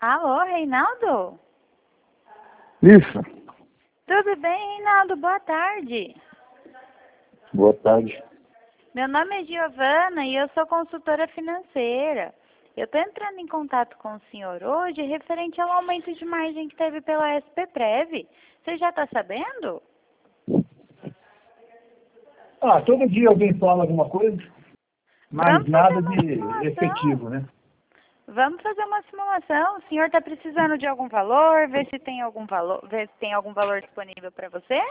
Alô, Reinaldo? Isso. Tudo bem, Reinaldo? Boa tarde. Boa tarde. Meu nome é Giovana e eu sou consultora financeira. Eu estou entrando em contato com o senhor hoje referente ao aumento de margem que teve pela SPPrev. Você já está sabendo? Todo dia alguém fala alguma coisa, mas Vamos nada fazer uma de simulação. efetivo, né? Vamos fazer uma simulação. O senhor está precisando de algum valor? Ver se tem algum valor disponível para você?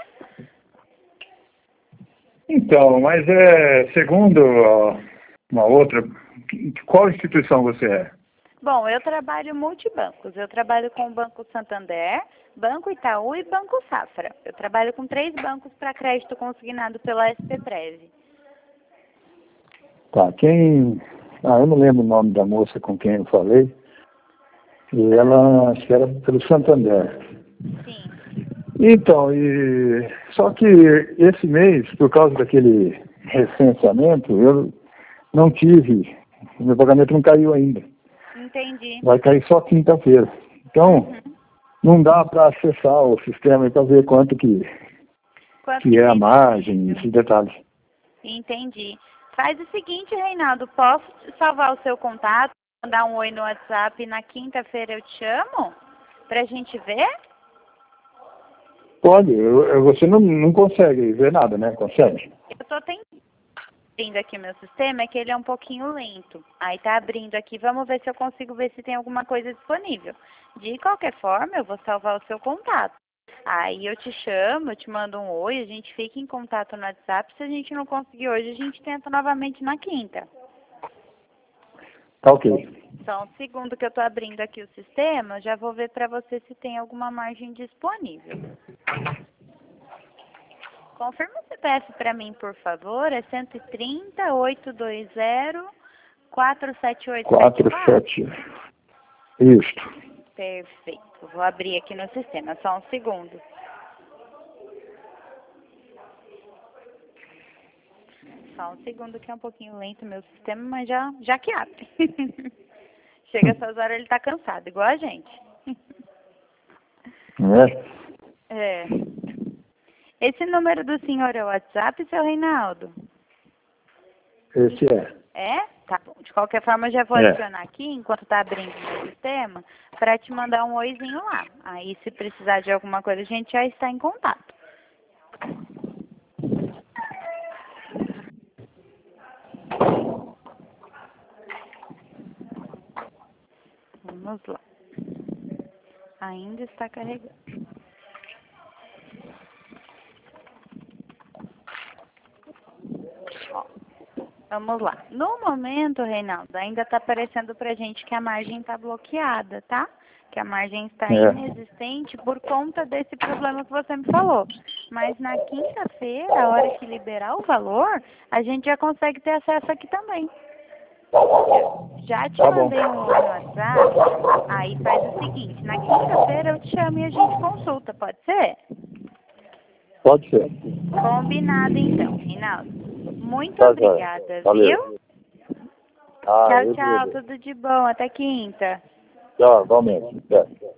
Então, mas segundo uma outra, qual instituição você é? Bom, eu trabalho multibancos. Eu trabalho com o Banco Santander, Banco Itaú e Banco Safra. Eu trabalho com 3 bancos para crédito consignado pela SPPrev. Tá, eu não lembro o nome da moça com quem eu falei. E ela, acho que era pelo Santander. Sim. Então, só que esse mês, por causa daquele recenseamento, eu não tive, meu pagamento não caiu ainda. Entendi. Vai cair só quinta-feira. Então, não dá para acessar o sistema para ver quanto que é a margem, esses detalhes. Entendi. Faz o seguinte, Reinaldo, posso salvar o seu contato, mandar um oi no WhatsApp e na quinta-feira eu te chamo? Pra gente ver? Pode, você não consegue ver nada, né? Consegue? Eu tô abrindo aqui o meu sistema, é que ele é um pouquinho lento. Aí tá abrindo aqui, vamos ver se eu consigo ver se tem alguma coisa disponível. De qualquer forma, eu vou salvar o seu contato. Aí eu te chamo, eu te mando um oi, a gente fica em contato no WhatsApp. Se a gente não conseguir hoje, a gente tenta novamente na quinta. Tá ok. Só um segundo que eu tô abrindo aqui o sistema, eu já vou ver para você se tem alguma margem disponível. Confirma o CPF para mim, por favor. É 130 820 47874. 47. Isso. Perfeito. Vou abrir aqui no sistema, só um segundo. Só um segundo que é um pouquinho lento o meu sistema, mas já que abre. Chega essas horas ele tá cansado, igual a gente. É. Esse número do senhor é o WhatsApp, seu Reinaldo? Esse é. É? Tá bom. De qualquer forma, eu já vou adicionar aqui, enquanto tá abrindo o meu sistema, para te mandar um oizinho lá. Aí, se precisar de alguma coisa, a gente já está em contato. Vamos lá. Ainda está carregando. Ó, vamos lá. No momento, Reinaldo, ainda está aparecendo pra gente que a margem está bloqueada, tá? Que a margem está inexistente por conta desse problema que você me falou. Mas na quinta-feira, a hora que liberar o valor, a gente já consegue ter acesso aqui também. Já te mandei um oi no WhatsApp, aí faz o seguinte, na quinta-feira eu te chamo e a gente consulta, pode ser? Pode ser. Combinado então, Reinaldo. Muito obrigada, viu? Valeu. Tchau, tudo de bom, até quinta. Tchau, igualmente.